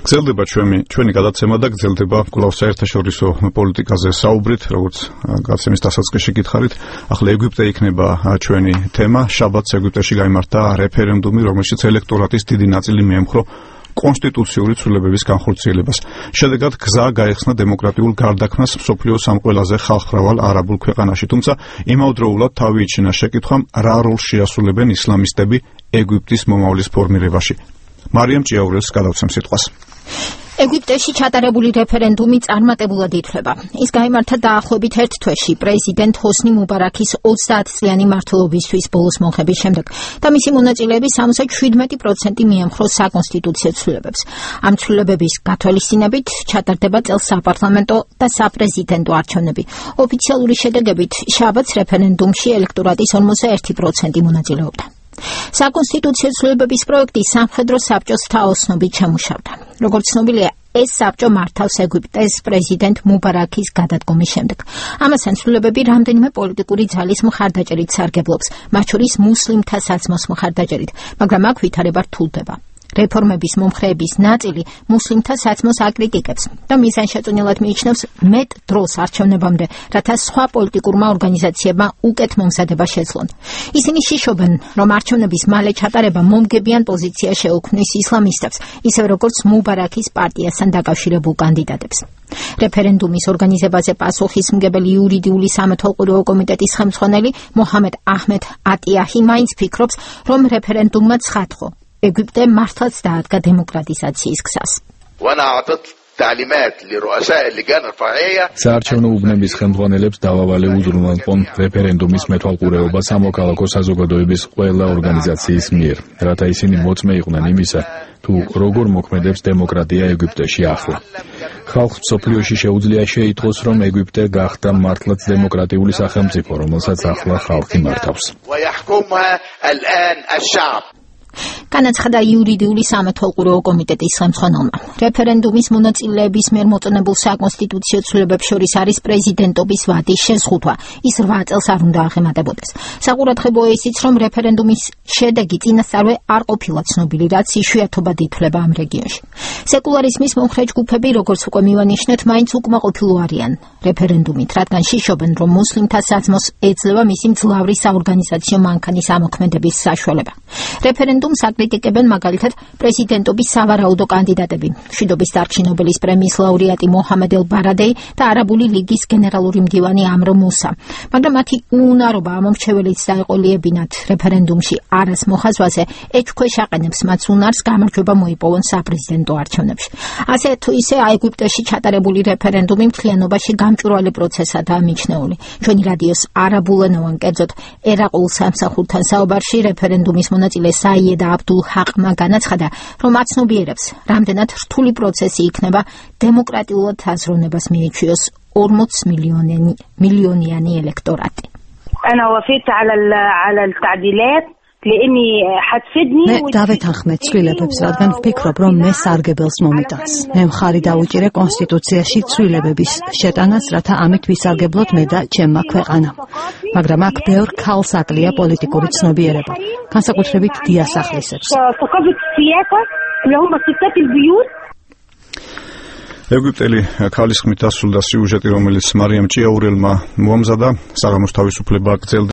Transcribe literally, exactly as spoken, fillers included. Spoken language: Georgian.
გრძელდება ჩვენი ჩვენი გადაცემა და გრძელდება კვლავ საერთაშორისო პოლიტიკაზე საუბრით, როგორც გადაცემის დასაწყისში გითხარით. ახლა ეგვიპტე იქნება ჩვენი თემა. შაბათს ეგვიპტეში გაიმართა რეფერენდუმი, რომელშიც ელექტორატის დიდი ნაწილი მიემხრო კონსტიტუციური ცვლილებების განხორციელებას. შედეგად გზა გაეხსნა დემოკრატიულ გარდაქმნას მსოფლიოს ამ ყველაზე ხალხმრავალ არაბულ ქვეყანაში, თუმცა იმავდროულად თავი იჩინა შეკითხვამ, რა როლს შეასრულებენ ისლამისტები ეგვიპტის მომავლის ფორმირებაში. მარიამ ჭიაურელს გადავცემ სიტყვას. ეგვიპტეში ჩატარებული რეფერენდუმი წარმატებულად ითვლება. ის გაიმართა დაახლოებით ერთ თვეში პრეზიდენტ ჰოსნი მუბარაქის ოცდაათწლიანი მმართველობისთვის ბოლოს მონხების შემდეგ და მისი მონაწილეები სამოცდაშვიდ პროცენტი მიემხრო საკონსტიტუციო ცვლილებებს. ამ ცვლილებების გათვალისწინებით ჩატარდება წელს საპარლამენტო და საპრეზიდენტო არჩევნები. ოფიციალური შედეგებით შაბათს რეფერენდუმში ელექტორატის ორმოცდაერთი პროცენტი მონაწილეობდა. საკონსტიტუციო ცვლილებების პროექტი სამხედრო საბჭოს თაოსნობით შემუშავდა. როგორც ცნობილია, ეს საბჭო მართავს ეგვიპტეს პრეზიდენტ მუბარაქის გადადგომის შემდეგ. ამასთან ცვლილებები რამდენიმე პოლიტიკური ძალის მხარდაჭერით სარგებლობს, მათ შორის მუსლიმთა საცმოს მხარდაჭერით, მაგრამ აქ ვითარება რთულდება. რეფორმების მომხრეების ნაწილი მუსლიმთა საცმოს აკრიტიკებს და მიზანშეწონილად მიიჩნევს მეტ დროს არჩევნებამდე, რათა სხვა პოლიტიკურმა ორგანიზაციებმა უკეთ მომზადება შეძლონ. ისინი შიშობენ, რომ არჩევნების მალე ჩატარება მომგებიან პოზიცია შეუქმნის ისლამისტებს, ისევ როგორც მუბარაქის პარტიასთან დაკავშირებულ კანდიდატებს. რეფერენდუმის ორგანიზებაზე პასუხისმგებელი იურიდიული სამეთვალყურეო კომიტეტის ხელმძღვანელი მოჰამედ აჰმედ ატიაჰი მაინც ფიქრობს, რომ რეფერენდუმმა ცხადყო ეგვიპტე მართლაც დაადგა დემოკრატიზაციის გზას. საარჩევნო უბნების ხელმძღვანელებს დავავალე უზრუნველყონ რეფერენდუმის მეთვალყურეობა სამოქალაქო საზოგადოების ყველა ორგანიზაციის მიერ, რათა ისინი მოწმე იყვნენ იმისა, თუ როგორ მოქმედებს დემოკრატია ეგვიპტეში ახლა. ხალხს მსოფლიოში შეუძლია შეიტყოს, რომ ეგვიპტე გახდა მართლაც დემოკრატიული სახელმწიფო, რომელსაც ახლა ხალხი მართავს. განაცხადა იურიდიული სამეთვალყურეო კომიტეტის ხელმძღვანელმა. რეფერენდუმის მონაწილეების მიერ მოწონებულ საკონსტიტუციო ცვლილებებს შორის არის პრეზიდენტობის ვადის შეზღუდვა. ის რვა წელს არ უნდა აღემატებოდეს. საყურადღებოა ისიც, რომ რეფერენდუმის შედეგი წინასწარვე არ ყოფილა ცნობილი, რაც იშვიათობად ითვლება ამ რეგიონში. სეკულარიზმის მომხრე ჯგუფები, როგორც უკვე მივანიშნეთ, მაინც უკმაყოფილო არიან რეფერენდუმით, რადგან შიშობენ, რომ მუსლიმთა საცმოს ეძლევა მისი მძლავრი საორგანიზაციო მანქანის ამოქმედების საშუალება. რეფერენდუმს აკრიტიკებენ მაგალითად პრეზიდენტობის სავარაუდო კანდიდატები, მშვიდობის დარგში ნობელის პრემიის ლაურეატი მოჰამედ ელ-ბარადეი და არაბული ლიგის გენერალური მდივანი ამრო მუსა. მაგრამ მათი უუნარობა ამომრჩეველიც დაეყოლიებინათ რეფერენდუმში არას მოხაზვაზე, ეჭქვეშ აყენებს მათ უნარს გამარჯვება მოიპოვონ საპრეზიდენტო არჩევნებში. ასე თუ ისე ეგვიპტეში ჩატარებული რეფერენდუმი მთლიანობაში გამჭვირვალე პროცესადაა მიჩნეული. ჩვენი რადიოს არაბულენოვან, კერძოდ ერაყულ სამსახურთან საუბარში რეფერენდუმის მონაწილე საიედა აბდულ ჰაყმა განაცხადა, რომ აცნობიერებს, რამდენად რთული პროცესი იქნება დემოკრატიულად აზროვნებას მიეჩვიოს ორმოც მილიონიანი ელექტორატი. მე დავეთანხმე ცვლილებებს, რადგან ვფიქრობ, რომ მე სარგებელს მომიტანს. მე მხარი დავუჭირე კონსტიტუციაში ცვლილებების შეტანას, რათა ამით ვისარგებლოთ მე და ჩემმა ქვეყანამ. მაგრამ აქ ბევრ ქალს აკლია პოლიტიკური ცნობიერება, განსაკუთრებით დიასახლისებს. ეგვიპტელი ქალის ხმით დასრულდა სიუჟეტი, რომელიც მარიამ ჭიაურელმა მოამზადა. საღამოს თავისუფლება გრძელდება.